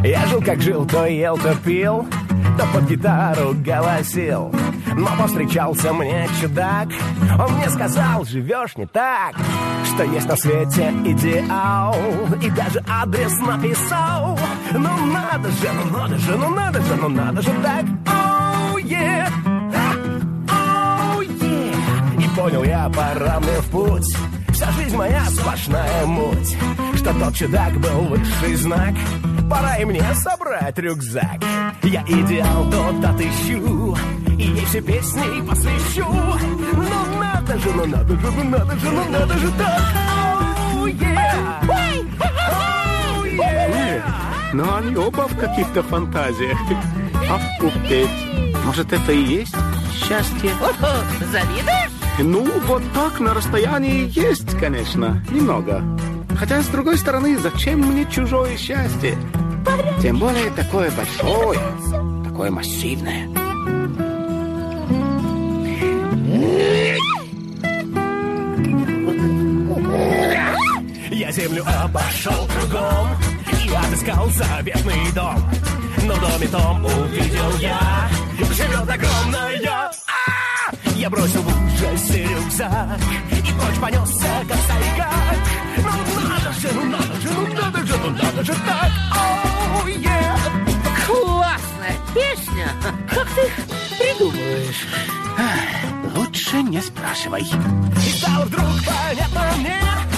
Я жил как жил, то ел, то пил, то под гитару голосил. Но повстречался мне чудак, он мне сказал, живешь не так, что есть на свете идеал, и даже адрес написал. Ну надо же, ну надо же, ну надо же, ну надо же так. Оу, yeah, оу, yeah. И понял я, пора мне в путь. Вся жизнь моя сплошная муть, что тот чудак был высший знак. Пора и мне собрать рюкзак. Я идеал тот отыщу, и ей все песни посвящу. Ну надо же, ну надо же, ну надо же, ну надо же так. Оу, yeah. Оу, yeah. Но они оба в каких-то фантазиях. А купить? Может, это и есть счастье? Завидуешь? Ну, вот так на расстоянии есть, конечно, немного. Хотя, с другой стороны, зачем мне чужое счастье? Тем более такое большое, такое массивное. Я землю обошел кругом и отыскал заветный дом. Но в доме том увидел я, живет огромная. Я бросил в ужасе рюкзак и прочь понесся, как сайгак. Ну надо же, ну надо же, ну надо же, ну надо же так. Оу, yeah. Классная песня! Как ты их придумываешь? Лучше не спрашивай. И стало вдруг понятно мне,